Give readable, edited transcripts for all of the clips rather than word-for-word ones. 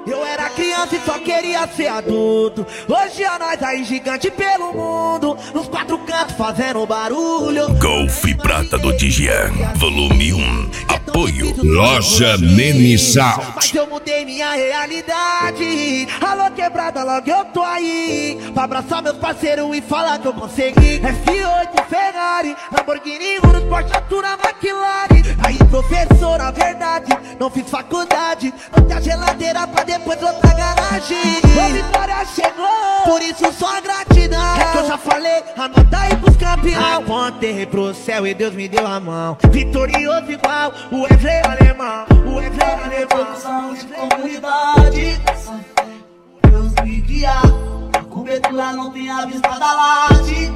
Eu era criança e só queria ser adulto. Hoje é nós aí gigante pelo mundo, nos quatro cantos fazendo barulho. Golf Prata do Dijan, volume 1. Apoio Loja Nene Salt. Mas eu mudei minha realidade. Alô quebrada, logo eu tô aí pra abraçar meus parceiros e falar que eu consegui. F8, Ferrari, Lamborghini, Urus, Porsche, Altura, McLaren. Aí professor, na verdade, não fiz faculdade, não tem a geladeira pra depois outra garagem. A vitória chegou, por isso só gratidão. É que eu já falei, anota aí pros campeão. Apontei pro céu e Deus me deu a mão. Vitorioso igual o Wesley alemão. O Wesley alemão. Produção de comunidade, Deus me guiar. A cobertura não tem a vista da laje.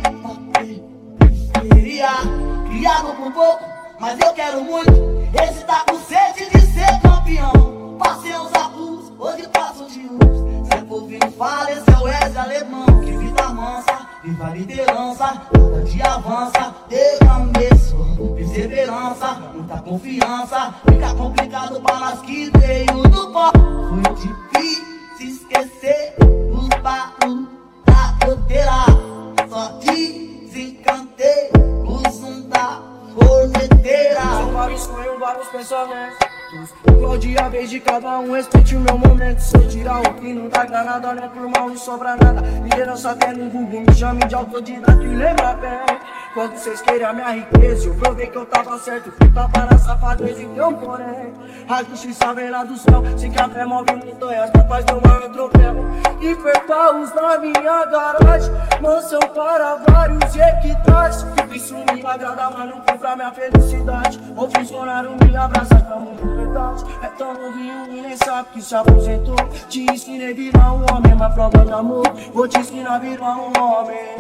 Periferia, criado por pouco, mas eu quero muito. Esse tá com sede de ser campeão. Passei uns abusos, hoje passo de uns. Se for filho fala, esse é o Wesley alemão. Que vida mansa, viva a liderança. Cada dia avança, derramei suor, perseverança, muita confiança. Fica complicado para nós que veio do pó. Foi difícil esquecer os barulhos da goteira. Só desencantei o som da corneteira. São vários sonhos, vários pensamentos. Igual dia, vez de cada um, respeite o meu momento. Se eu tirar o que não dá granada, não é por mal, não sobra nada. Liderança até no Google, me chame de autodidata e lembra bem. Quando vocês queriam a minha riqueza, eu provei que eu tava certo. Fui tapa na safadeza e deu porém. A justiça vem lá do céu, se café move montanhas, capaz do maior troféu. E perpaus na minha garagem, mansão para vários equitais. Isso me agrada, mas não compra minha felicidade. O funcionário me abraça, tamo de verdade. É tão novinho e nem sabe que se aposentou. Te ensinei a virar um homem, uma prova de amor. Vou te ensinar a virar um homem.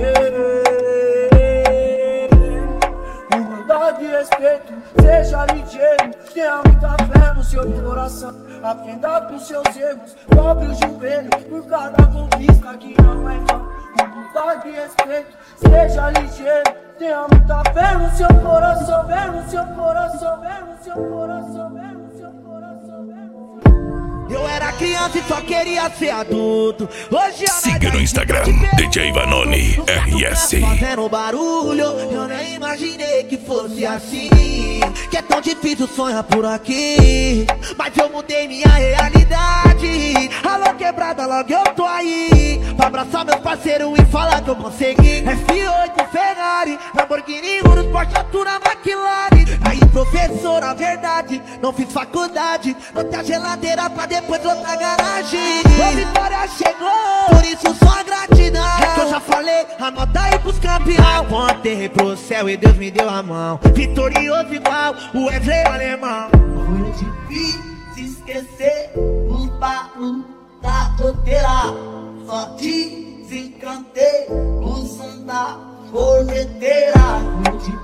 Humildade e respeito, seja ligeiro. Tenha muita fé no seu coração. Aprenda com seus erros, dobre o joelho por cada conquista que não é vã. Humildade e respeito, seja ligeiro. Tenha muita fé no seu coração, fé no seu coração, fé no seu coração, fé no seu coração, fé no seu coração. Eu era criança e só queria ser adulto. Hoje Siga no Instagram, DJ Vanoni RS. Fazendo barulho, eu nem imaginei que fosse assim. Que é tão difícil sonhar por aqui, mas eu mudei minha realidade. Alô quebrada, logo eu tô aí pra abraçar meus parceiros e falar que eu consegui. F8, Ferrari, Lamborghini, Urus, Porsche, Altura, McLaren. Aí professor, na verdade, não fiz faculdade, não tem a geladeira pra depois outra garagem. A vitória chegou, por isso só gratidão. É que eu já falei, anota aí pros campeão. Apontei pro céu e Deus me deu a mão. Vitorioso igual o Wesley alemão. Foi difícil esquecer os barulhos da goteira. Só desencantei o som da corneteira. Foi difícil